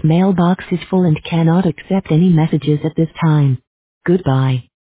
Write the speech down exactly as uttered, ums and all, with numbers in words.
mailbox is full and cannot accept any messages at this time. Goodbye.